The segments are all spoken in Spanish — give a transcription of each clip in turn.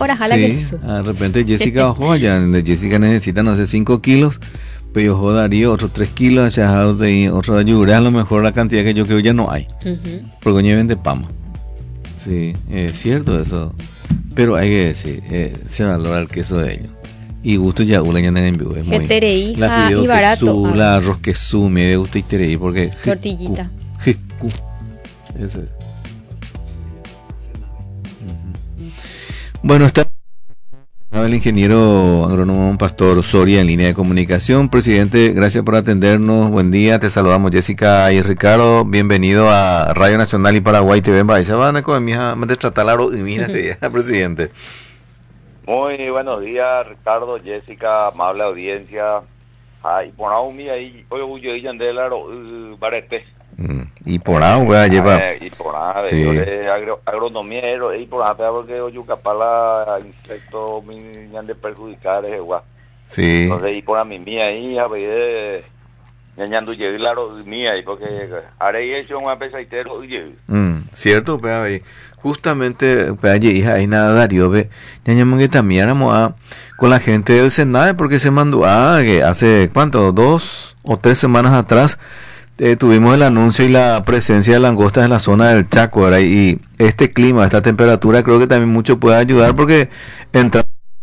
para jalar Sí, eso. de repente Jessica ojo allá, Jessica necesita, no sé, 5 kilos, pero yo Darío otros 3 kilos, allá de otro ayude, a lo mejor la cantidad que yo creo ya no hay, porque lleven de pama. Sí, es cierto eso, pero hay que decir, se valora el queso de ellos. Y gusto ya una ya en vivo, es muy la y barato. La arroz queso, me gusta y porque tortillita. Eso es. Bueno, está el ingeniero agrónomo Pastor Soria en línea de comunicación. Presidente, gracias por atendernos. Buen día, te saludamos Jessica y Ricardo. Bienvenido a Radio Nacional y Paraguay TV. Vaya, van a comer mi hija, me destratalaro y mírate ya, presidente. Muy buenos días, Ricardo, Jessica, amable audiencia. Ay, por ahí ahí, hoy yo yandelaro barete. Y por agua lleva. Y por nada, sí. Yo de agronomía y por nada, porque yo capaz insectos me han de perjudicar igual. Sí. Entonces y por a mi mía ahí a ver ñañando llegar la mía y porque haré eso un pesaitero y cierto, pues justamente pues hija ahí nada Darío ve ñañamos que también éramos con la gente del Senade porque se mandó que hace cuánto 2 o 3 semanas atrás tuvimos el anuncio y la presencia de langostas en la zona del Chaco, ¿verdad? Y este clima, esta temperatura creo que también mucho puede ayudar porque entra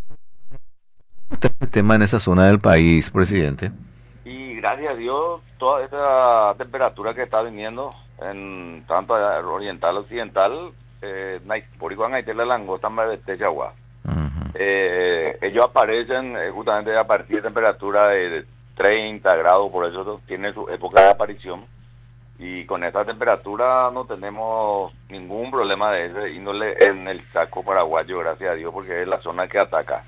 el tema en esa zona del país, presidente. Y gracias a Dios, toda esta temperatura que está viniendo en tanto oriental occidental, por igual hay la langosta de Chagua. Ellos aparecen justamente a partir de temperatura de 30 grados, por eso tiene su época de aparición. Y con esta temperatura no tenemos ningún problema de ese índole en el Chaco paraguayo, gracias a Dios, porque es la zona que ataca.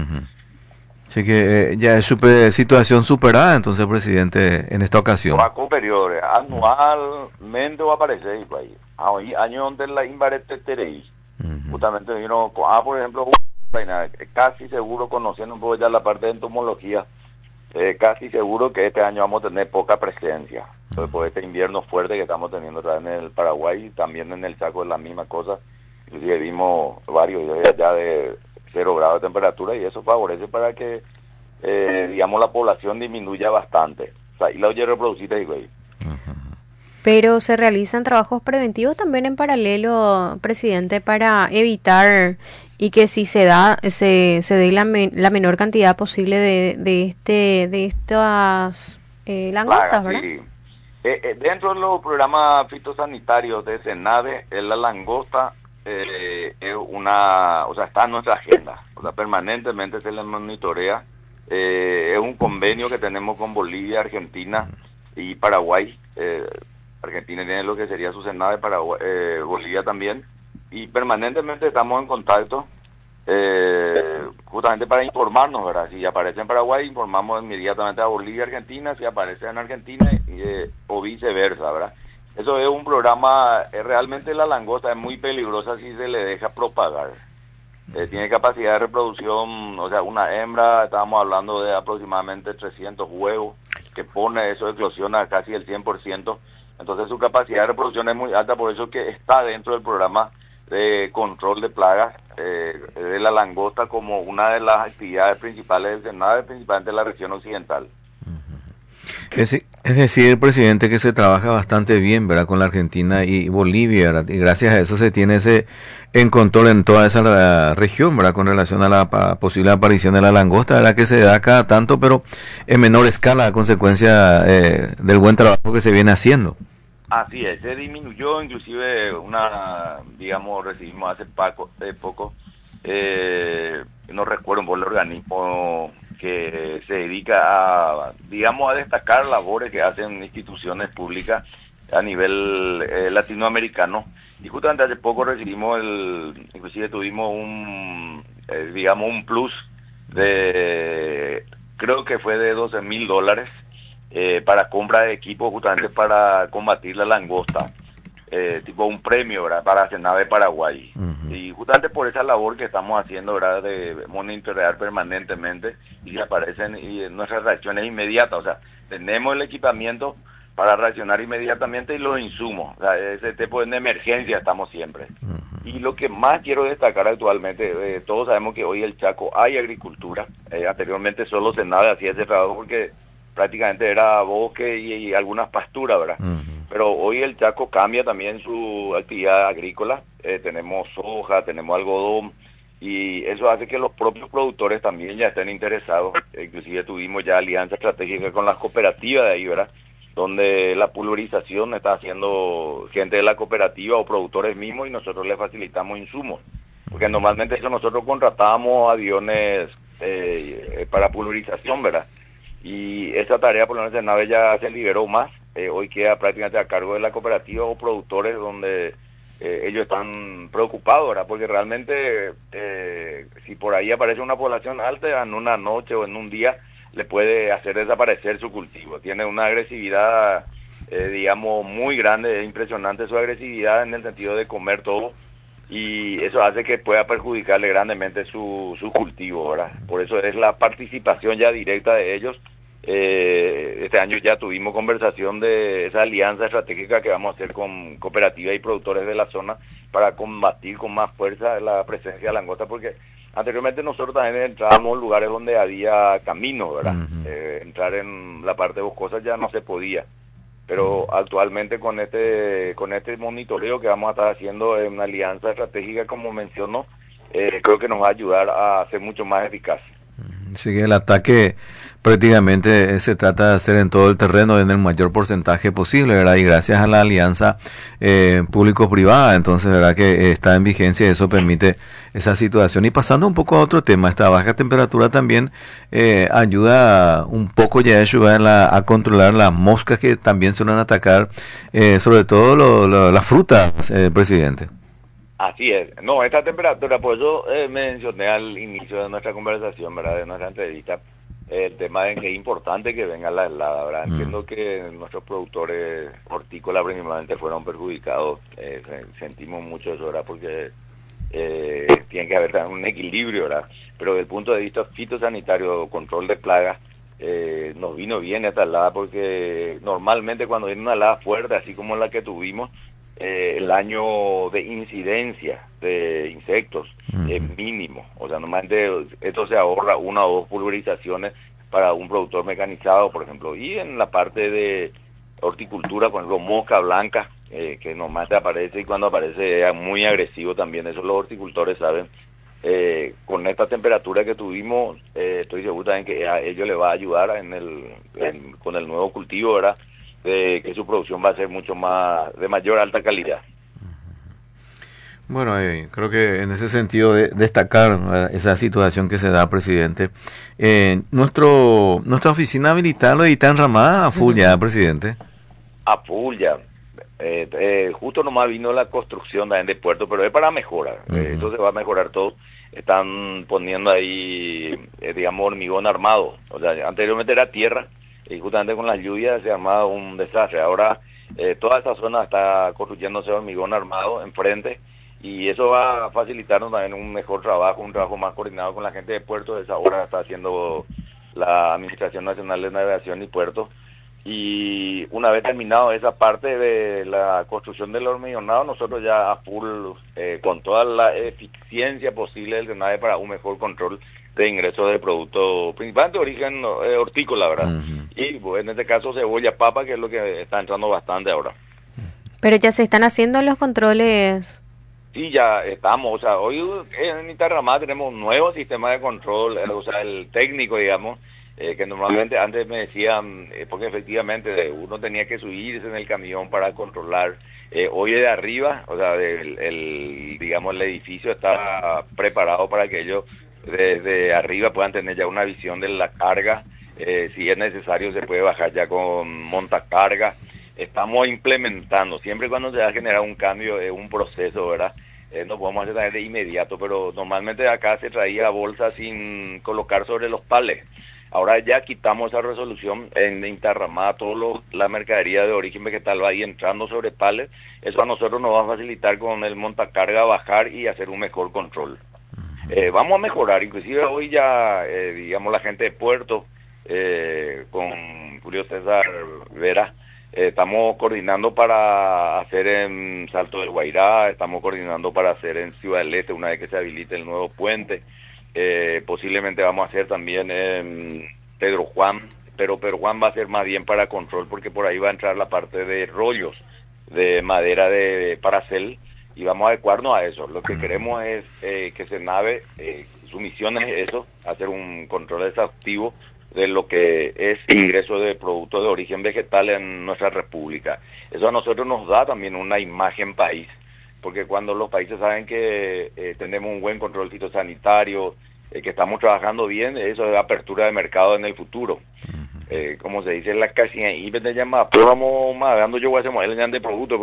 Así que ya es situación superada, entonces, presidente, en esta ocasión. Paco periodo, anualmente va a aparecer ahí. Año donde la Imbarete Terei. Justamente vino, por ejemplo, casi seguro, conociendo un poco ya la parte de entomología, casi seguro que este año vamos a tener poca presencia. Entonces, por este invierno fuerte que estamos teniendo en el Paraguay y también en el Chaco es la misma cosa. Inclusive vimos varios ya de 0 grados de temperatura y eso favorece para que, digamos, la población disminuya bastante. O sea, y la oye reproducida, digo ahí. Pero se realizan trabajos preventivos también en paralelo, presidente, para evitar y que si se dé la menor cantidad posible de estas langostas, ¿verdad? Sí. Dentro de los programas fitosanitarios de Senade, la langosta es está en nuestra agenda, permanentemente se le monitorea. Es un convenio que tenemos con Bolivia, Argentina y Paraguay. Argentina tiene lo que sería su Senade, Paraguay, Bolivia también, y permanentemente estamos en contacto, justamente para informarnos, ¿verdad? Si aparece en Paraguay, informamos inmediatamente a Bolivia, Argentina, si aparece en Argentina, o viceversa, ¿verdad? Eso es un programa, realmente la langosta es muy peligrosa si se le deja propagar. Tiene capacidad de reproducción, o sea, una hembra, estábamos hablando de aproximadamente 300 huevos, que pone, eso eclosiona casi el 100%, entonces su capacidad de reproducción es muy alta, por eso que está dentro del programa de control de plagas de la langosta como una de las actividades principales del Senade, principalmente en la región occidental. Es decir, presidente, que se trabaja bastante bien, ¿verdad?, con la Argentina y Bolivia, ¿verdad? Y gracias a eso se tiene ese en control en toda esa región, ¿verdad?, con relación a la posible aparición de la langosta, ¿verdad?, que se da cada tanto, pero en menor escala a consecuencia del buen trabajo que se viene haciendo. Así es, se disminuyó, inclusive recibimos hace poco, no recuerdo por el organismo que se dedica a destacar labores que hacen instituciones públicas a nivel latinoamericano. Y justamente hace poco recibimos inclusive tuvimos un plus de, creo que fue de $12,000 para compra de equipo justamente para combatir la langosta. Tipo un premio, ¿verdad?, para Senade Paraguay. Y justamente por esa labor que estamos haciendo, ¿verdad?, de monitorear permanentemente y aparecen y nuestras reacciones inmediatas, o sea, tenemos el equipamiento para reaccionar inmediatamente y los insumos, o sea, ese tipo de emergencia estamos siempre. Y lo que más quiero destacar actualmente, todos sabemos que hoy en el Chaco hay agricultura. Anteriormente solo Senave hacía ese trabajo porque prácticamente era bosque y algunas pasturas, ¿verdad? Pero hoy el Chaco cambia también su actividad agrícola. Tenemos soja, tenemos algodón, y eso hace que los propios productores también ya estén interesados. Inclusive tuvimos ya alianza estratégica con las cooperativas de ahí, ¿verdad? Donde la pulverización está haciendo gente de la cooperativa o productores mismos y nosotros les facilitamos insumos. Porque normalmente eso nosotros contratábamos aviones para pulverización, ¿verdad? Y esa tarea por lo menos en nave ya se liberó más. Hoy queda prácticamente a cargo de la cooperativa o productores donde ellos están preocupados, ¿verdad? Porque realmente si por ahí aparece una población alta en una noche o en un día le puede hacer desaparecer su cultivo. Tiene una agresividad, digamos, muy grande, es impresionante su agresividad en el sentido de comer todo, y eso hace que pueda perjudicarle grandemente su cultivo, ¿verdad? Por eso es la participación ya directa de ellos. Este año ya tuvimos conversación de esa alianza estratégica que vamos a hacer con cooperativas y productores de la zona para combatir con más fuerza la presencia de langosta, porque anteriormente nosotros también entrábamos en lugares donde había caminos, ¿verdad? Entrar en la parte boscosa ya no se podía, pero actualmente con este monitoreo que vamos a estar haciendo en una alianza estratégica, como mencionó, creo que nos va a ayudar a ser mucho más eficaz. Así que el ataque prácticamente se trata de hacer en todo el terreno en el mayor porcentaje posible, ¿verdad? Y gracias a la alianza público-privada, entonces, ¿verdad? Que está en vigencia y eso permite esa situación. Y pasando un poco a otro tema, esta baja temperatura también ayuda un poco ya a controlar las moscas que también suelen atacar, sobre todo las frutas, presidente. Así es. No, esta temperatura, por eso mencioné al inicio de nuestra conversación, ¿verdad? De nuestra entrevista, el tema de que es importante que venga la helada, ¿verdad? Entiendo que nuestros productores hortícolas principalmente fueron perjudicados, sentimos mucho eso, ¿verdad? Porque tiene que haber un equilibrio, ¿verdad? Pero desde el punto de vista fitosanitario, control de plagas, nos vino bien esta helada, porque normalmente cuando viene una helada fuerte, así como la que tuvimos, el año de incidencia de insectos es mínimo. O sea, normalmente esto se ahorra 1 o 2 pulverizaciones para un productor mecanizado, por ejemplo. Y en la parte de horticultura, por ejemplo, mosca blanca, que normalmente aparece, y cuando aparece es muy agresivo también. Eso los horticultores saben. Con esta temperatura que tuvimos, estoy seguro también que a ellos les va a ayudar con el nuevo cultivo, ¿verdad? Que su producción va a ser mucho más, de mayor alta calidad. Bueno, creo que en ese sentido de destacar esa situación que se da, presidente. Nuestra oficina militar lo está enramada a full ya, presidente. A full ya. Justo nomás vino la construcción también de puerto, pero es para mejorar. Entonces va a mejorar todo. Están poniendo ahí, digamos, hormigón armado. O sea, anteriormente era tierra, y justamente con las lluvias se ha armado un desastre. Ahora toda esta zona está construyéndose hormigón armado enfrente, y eso va a facilitarnos también un mejor trabajo, un trabajo más coordinado con la gente de puertos. Esa hora está haciendo la Administración Nacional de Navegación y Puertos, y una vez terminado esa parte de la construcción del hormiguonado, nosotros ya a full, con toda la eficiencia posible del drenaje para un mejor control de ingresos de productos, principalmente de origen hortícola, ¿verdad? Y pues, en este caso cebolla, papa, que es lo que está entrando bastante ahora. Pero ya se están haciendo los controles. Sí, ya estamos, o sea, hoy en Interramá tenemos un nuevo sistema de control, o sea, el técnico, digamos, que normalmente antes me decían, porque efectivamente uno tenía que subirse en el camión para controlar. Hoy de arriba, o sea, digamos, el edificio está preparado para que ellos desde arriba puedan tener ya una visión de la carga. Si es necesario se puede bajar ya con montacarga. Estamos implementando, siempre cuando se va a generar un cambio, un proceso, ¿verdad? No podemos hacer de inmediato, pero normalmente acá se traía bolsa sin colocar sobre los palets. Ahora ya quitamos esa resolución en Interramá, la mercadería de origen vegetal va ahí entrando sobre palets. Eso a nosotros nos va a facilitar con el montacarga bajar y hacer un mejor control. Vamos a mejorar, inclusive hoy ya, digamos, la gente de Puerto, con Julio César Vera, Estamos coordinando para hacer en Salto del Guairá, estamos coordinando para hacer en Ciudad del Este una vez que se habilite el nuevo puente. Posiblemente vamos a hacer también en Pedro Juan, pero Pedro Juan va a ser más bien para control porque por ahí va a entrar la parte de rollos de madera de paracel y vamos a adecuarnos a eso. Lo que queremos es que Senave, su misión es eso, hacer un control exhaustivo de lo que es ingreso de productos de origen vegetal en nuestra república. Eso a nosotros nos da también una imagen país, porque cuando los países saben que tenemos un buen control fitosanitario, que estamos trabajando bien, eso es apertura de mercado en el futuro. Como se dice en la casilla, y te llama, pero vamos dando yo hacemos el de producto,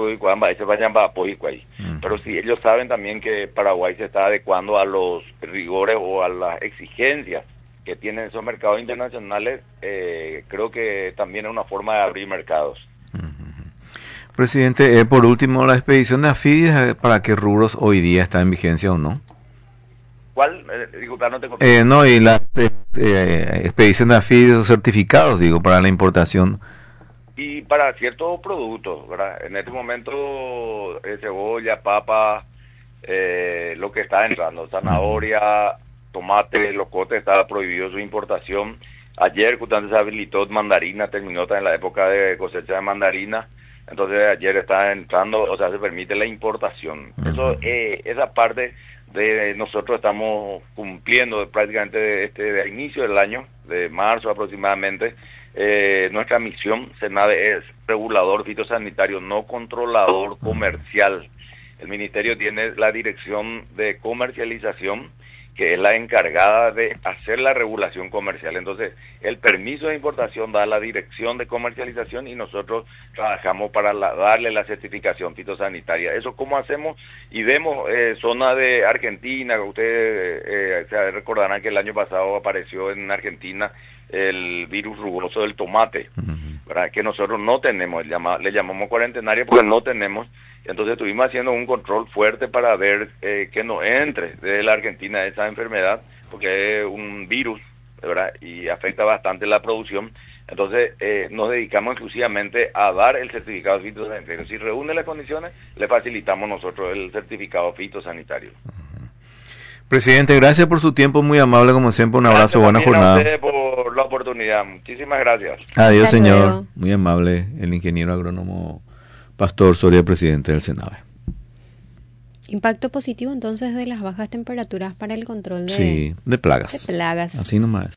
pero sí, ellos saben también que Paraguay se está adecuando a los rigores o a las exigencias que tienen esos mercados internacionales, creo que también es una forma de abrir mercados. Presidente, por último, la expedición de AFIDES, ¿para qué rubros hoy día está en vigencia o no? ¿Cuál? Disculpa, no te no, y la expedición de AFIDES o certificados, digo, para la importación. Y para ciertos productos, ¿verdad? En este momento, cebolla, papa, lo que está entrando, zanahoria, tomate, locote, estaba prohibido su importación. Ayer justamente se habilitó mandarina, terminó también la época de cosecha de mandarina, entonces ayer está entrando, o sea, se permite la importación. Eso, esa parte de nosotros estamos cumpliendo prácticamente de inicio del año, de marzo aproximadamente. Nuestra misión, Senave, es regulador fitosanitario, no controlador comercial. El ministerio tiene la dirección de comercialización, que es la encargada de hacer la regulación comercial. Entonces, el permiso de importación da la dirección de comercialización y nosotros trabajamos para darle la certificación fitosanitaria. Eso cómo hacemos, y vemos zona de Argentina, ustedes se recordarán que el año pasado apareció en Argentina el virus rugoso del tomate, ¿verdad? Que nosotros no tenemos, le llamamos cuarentenaria porque no tenemos. Entonces estuvimos haciendo un control fuerte para ver que no entre de la Argentina esa enfermedad, porque es un virus, ¿verdad? Y afecta bastante la producción. Entonces nos dedicamos exclusivamente a dar el certificado fitosanitario. Si reúne las condiciones, le facilitamos nosotros el certificado fitosanitario. Presidente, gracias por su tiempo, muy amable como siempre, un abrazo, buena jornada. Gracias por la oportunidad, muchísimas gracias. Adiós, señor, muy amable, el ingeniero agrónomo Pastor Soria, presidente del Senave. Impacto positivo entonces de las bajas temperaturas para el control de plagas. De plagas. Así nomás.